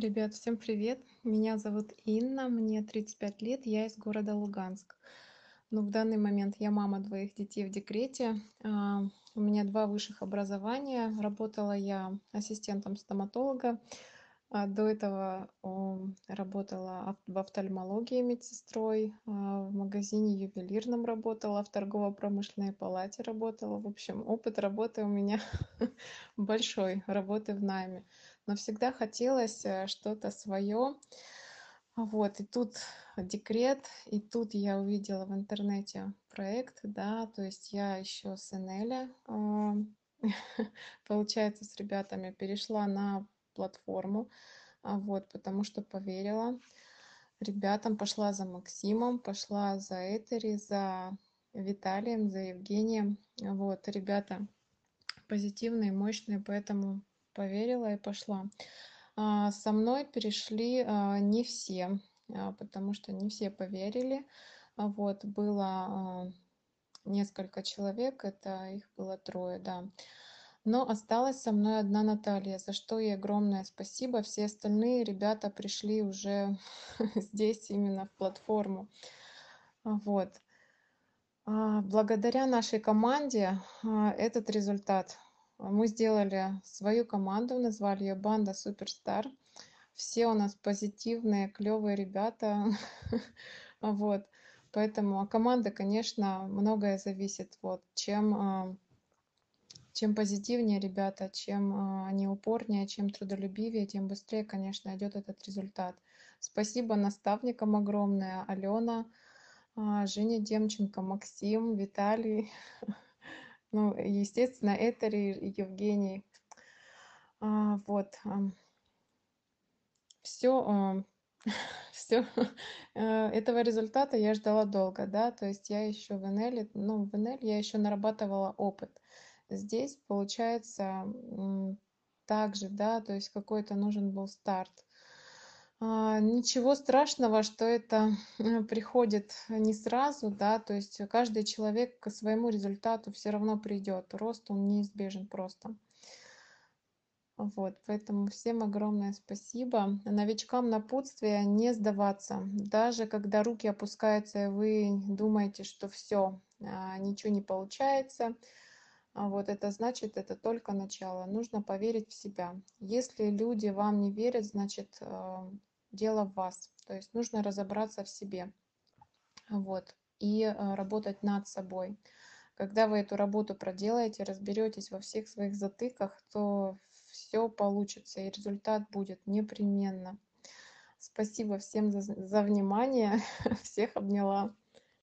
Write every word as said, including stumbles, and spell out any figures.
Ребят, всем привет! Меня зовут Инна, мне тридцать пять лет, я из города Луганск. Ну, в данный момент я мама двоих детей в декрете. а, У меня два высших образования. Работала я ассистентом стоматолога. а, До этого о, работала оф- в офтальмологии медсестрой, а, в магазине ювелирном работала, в торгово-промышленной палате работала. В общем, опыт работы у меня большой, работы в найме. Но всегда хотелось э, что-то свое. Вот, и тут декрет, и тут я увидела в интернете проект, да, то есть я еще с Энеля, а, получается, с ребятами перешла на платформу, а, вот, потому что поверила ребятам, пошла за Максимом, пошла за Этери, за Виталием, за Евгением. Вот, ребята позитивные, мощные, поэтому поверила и пошла. А, Со мной перешли а, не все, а, потому что не все поверили. А, Вот, было а, несколько человек, это их было трое, да. Но осталась со мной одна Наталья, за что ей огромное спасибо. Все остальные ребята пришли уже здесь, именно в платформу. А, Вот. А, Благодаря нашей команде а, этот результат. А, Мы сделали свою команду, назвали ее «Банда Суперстар». Все у нас позитивные, клевые ребята. А, Вот. Поэтому от команды, конечно, многое зависит. Вот. Чем, а, чем позитивнее ребята, чем а, они упорнее, чем трудолюбивее, тем быстрее, конечно, идет этот результат. Спасибо наставникам огромное. Алена, а, Женя Демченко, Максим, Виталий, ну, естественно, Этери и Евгений. А, Вот. Все, все этого результата я ждала долго, да, то есть я еще в Энеле, ну, в Энель я еще нарабатывала опыт. Здесь, получается, м, так же, да, то есть какой-то нужен был старт. А, Ничего страшного, что это приходит не сразу, да, то есть каждый человек к своему результату все равно придет. Рост, он неизбежен просто. Вот, поэтому всем огромное спасибо. Новичкам напутствие не сдаваться. Даже когда руки опускаются, и вы думаете, что все, ничего не получается, а вот это значит, это только начало. Нужно поверить в себя. Если люди вам не верят, значит, э, дело в вас. То есть нужно разобраться в себе. Вот, и э, работать над собой. Когда вы эту работу проделаете, разберетесь во всех своих затыках, то все получится и результат будет непременно. Спасибо всем за, за внимание. Всех обняла.